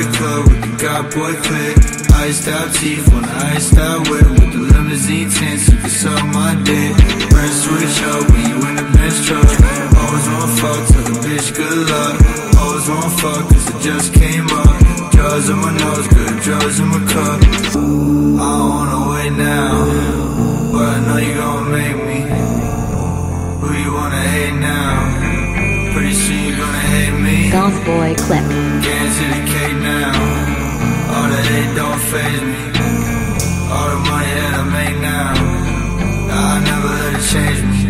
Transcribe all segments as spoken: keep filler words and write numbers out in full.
the club with the God boy clip. Iced out teeth on the iced out whip with the limousine tints, you can suck my dick. Friends switch up when you in the Benz truck. Always wanna fuck, tell the bitch good luck. Always wanna fuck cause it just came up. Drugs in my nose, good drugs in my cup. I don't wanna wait now, but I know you gon' make me. Who you wanna hate now? Pretty soon you gonna hate me. Golf boy clip. Get into the cake now. All the hate don't faze me. All the money that I make now, I never let it change me.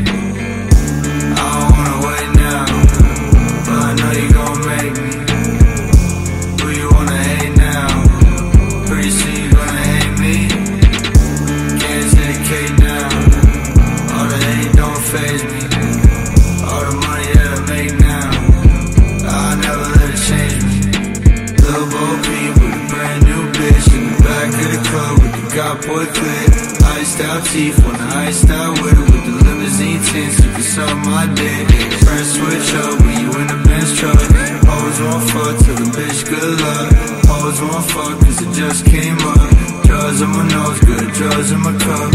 I don't wanna wait now, but I know you gon' make me. Who you wanna hate now? Pretty soon you gonna hate me. Get into the cake now. All the hate don't faze me. All the money that I make now, I never let it change me. Lil' Bo Peep with a brand new bitch in the back of the club with the God boy clip. Iced out teeth on the iced out whip with the limousine tints, you can suck my dick. Friends switch up when you in the Benz truck. Always wanna fuck, tell the bitch good luck. Always wanna fuck cause it just came up. Drugs in my nose, good drugs in my cup.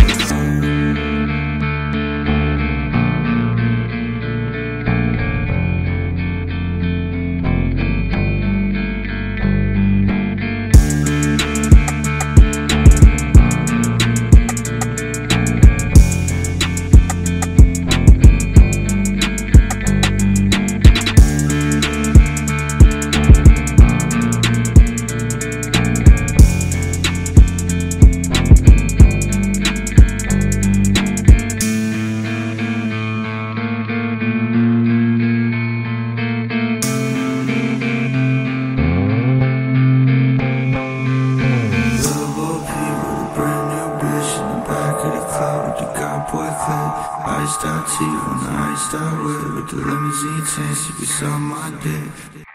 Iced out teeth on the iced out whip with the limousine tints, you can suck my dick.